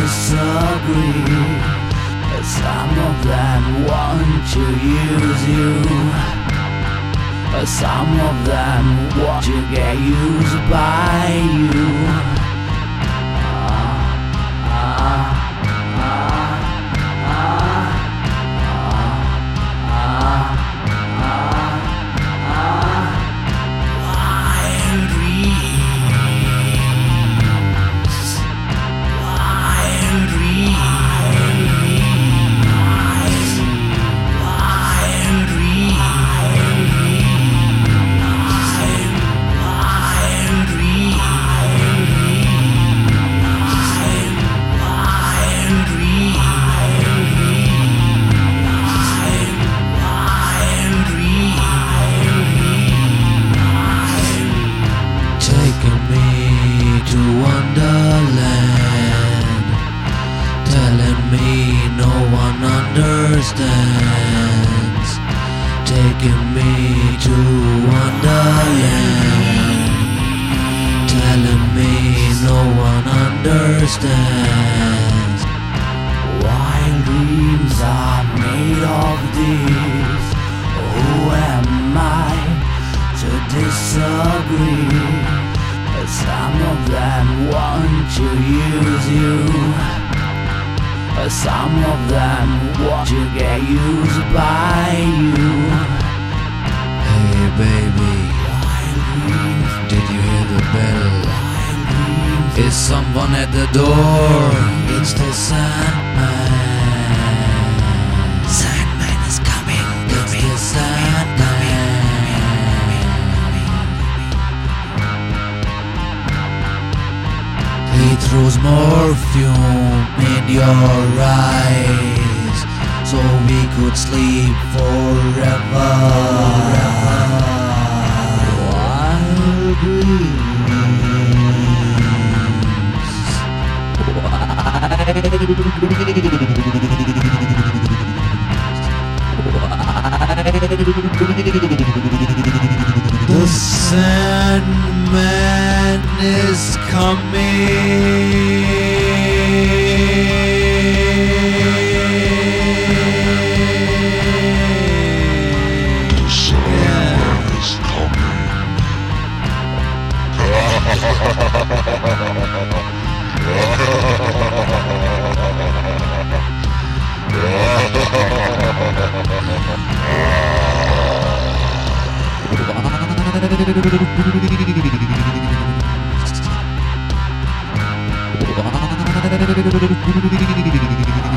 disagree. Some of them want to use you. Some of them want to get used by you. Taking me to Wonderland, telling me no one understands. Taking me to Wonderland, telling me no one understands. Wild dreams are made of these. Who am I to disagree? Some of them want to use you. Some of them want to get used by you. Hey baby, did you hear the bell? Is someone at the door? It's the Sandman. Sandman is coming. It's the Sandman. He throws morphine in your eyes, so we could sleep forever. Wild dreams. Wild dreams. The Sandman is coming. The Sandman is coming. Wild dreams.